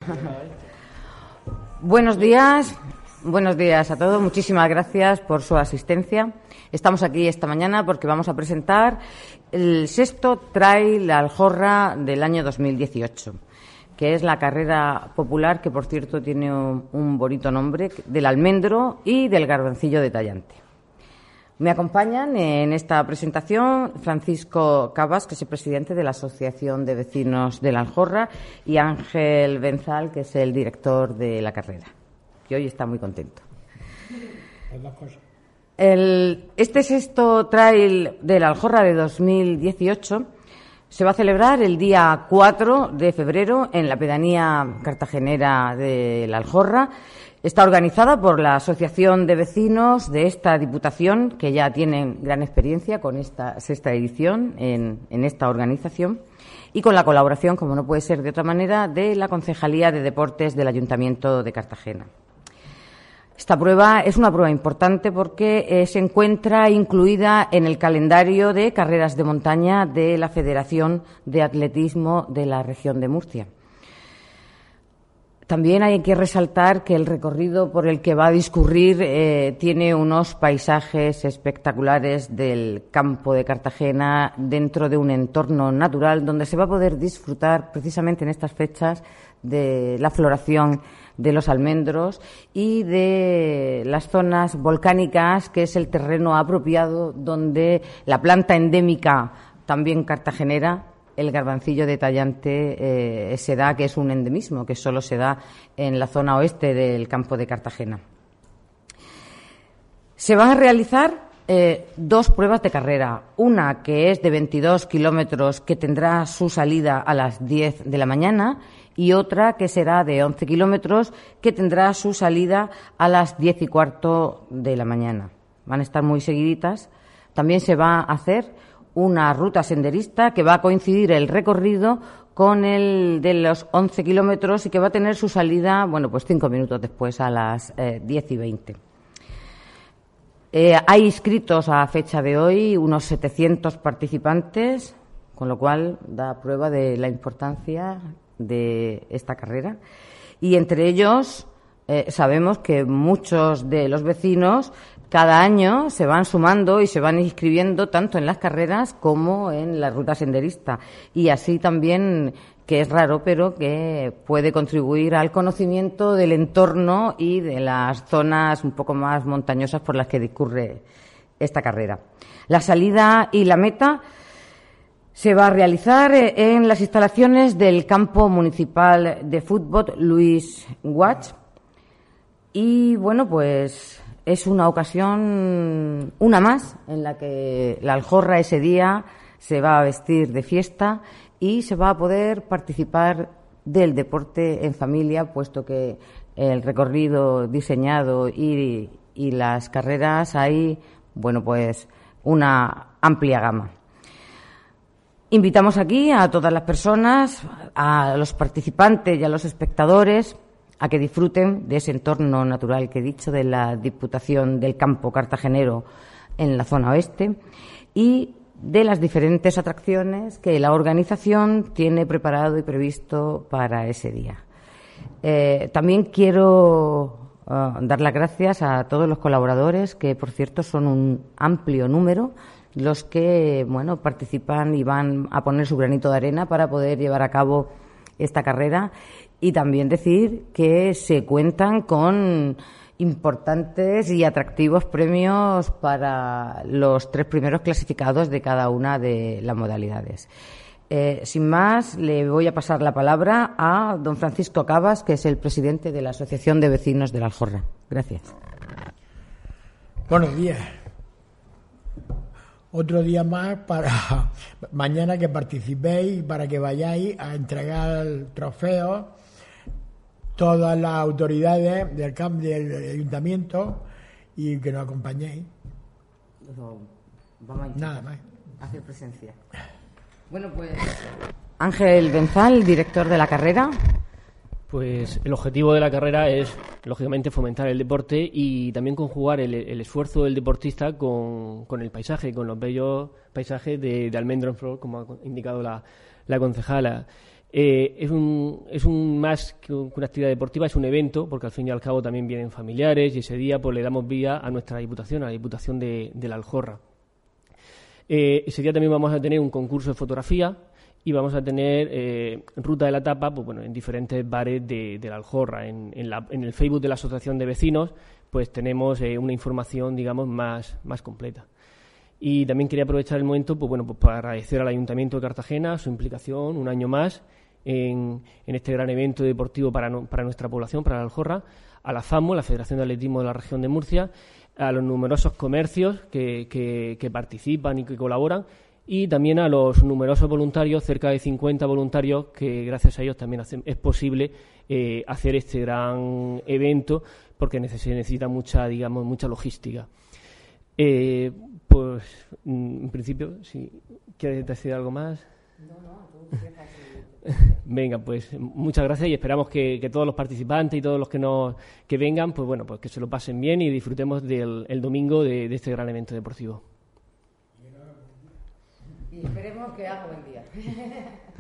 Buenos días a todos. Muchísimas gracias por su asistencia. Estamos aquí esta mañana porque vamos a presentar el sexto Trail Aljorra del año 2018, que es la carrera popular que, por cierto, tiene un bonito nombre, del almendro y del garbancillo de Tallante. Me acompañan en esta presentación Francisco Cabas, que es el presidente de la Asociación de Vecinos de la Aljorra, y Ángel Benzal, que es el director de la carrera, que hoy está muy contento. Este sexto Trail de la Aljorra de 2018 se va a celebrar el día 4 de febrero en la pedanía cartagenera de la Aljorra. Está organizada por la Asociación de Vecinos de esta Diputación, que ya tienen gran experiencia con esta sexta edición en esta organización, y con la colaboración, como no puede ser de otra manera, de la Concejalía de Deportes del Ayuntamiento de Cartagena. Esta prueba es una prueba importante porque se encuentra incluida en el calendario de carreras de montaña de la Federación de Atletismo de la región de Murcia. También hay que resaltar que el recorrido por el que va a discurrir tiene unos paisajes espectaculares del campo de Cartagena dentro de un entorno natural donde se va a poder disfrutar precisamente en estas fechas de la floración de los almendros y de las zonas volcánicas, que es el terreno apropiado donde la planta endémica también cartagenera, el garbancillo de Tallante, se da, que es un endemismo que solo se da en la zona oeste del campo de Cartagena. Se van a realizar dos pruebas de carrera, una que es de 22 kilómetros, que tendrá su salida a las 10 de la mañana, y otra que será de 11 kilómetros, que tendrá su salida a las 10 y cuarto de la mañana. Van a estar muy seguiditas. También se va a hacer una ruta senderista que va a coincidir el recorrido con el de los 11 kilómetros y que va a tener su salida, 5 minutos después, a las 10 y 20. Hay inscritos a fecha de hoy unos 700 participantes, con lo cual da prueba de la importancia de esta carrera. Y entre ellos sabemos que muchos de los vecinos cada año se van sumando y se van inscribiendo tanto en las carreras como en la ruta senderista. Y así también, que es raro, pero que puede contribuir al conocimiento del entorno y de las zonas un poco más montañosas por las que discurre esta carrera. La salida y la meta se va a realizar en las instalaciones del campo municipal de fútbol Luis Guach. Y es una ocasión, una más, en la que la Aljorra ese día se va a vestir de fiesta y se va a poder participar del deporte en familia, puesto que el recorrido diseñado y las carreras hay, una amplia gama. Invitamos aquí a todas las personas, a los participantes y a los espectadores, a que disfruten de ese entorno natural que he dicho, de la Diputación del Campo Cartagenero en la zona oeste, y de las diferentes atracciones que la organización tiene preparado y previsto para ese día. También quiero dar las gracias a todos los colaboradores, que por cierto son un amplio número, los que participan y van a poner su granito de arena para poder llevar a cabo esta carrera. Y también decir que se cuentan con importantes y atractivos premios para los 3 primeros clasificados de cada una de las modalidades. Sin más, le voy a pasar la palabra a don Francisco Cabas, que es el presidente de la Asociación de Vecinos de la Aljorra. Gracias. Buenos días. Otro día más para mañana, que participéis, para que vayáis a entregar trofeos todas las autoridades del ayuntamiento y que nos acompañéis. Vamos a nada más hacer presencia. Ángel Benzal, director de la carrera. Pues el objetivo de la carrera es, lógicamente, fomentar el deporte y también conjugar el esfuerzo del deportista con el paisaje, con los bellos paisajes de almendro en flor, como ha indicado la concejala. Es un más que una actividad deportiva, es un evento, porque al fin y al cabo también vienen familiares y ese día pues le damos vía a nuestra Diputación, a la Diputación de la Aljorra. Ese día también vamos a tener un concurso de fotografía y vamos a tener ruta de la tapa pues, bueno, en diferentes bares de la Aljorra. En el Facebook de la Asociación de Vecinos pues tenemos una información, digamos, más completa. Y también quería aprovechar el momento pues, bueno, pues para agradecer al Ayuntamiento de Cartagena su implicación un año más en este gran evento deportivo para nuestra población, para la Aljorra, a la FAMO, la Federación de Atletismo de la Región de Murcia, a los numerosos comercios que participan y que colaboran, y también a los numerosos voluntarios, cerca de 50 voluntarios, que gracias a ellos también es posible hacer este gran evento, porque se necesita mucha logística. Pues, en principio, si quieres decir algo más. No, tú empiezas. Venga, pues muchas gracias y esperamos que todos los participantes y todos los que vengan, pues bueno, pues que se lo pasen bien y disfrutemos el domingo de este gran evento deportivo. Y esperemos que haga buen día.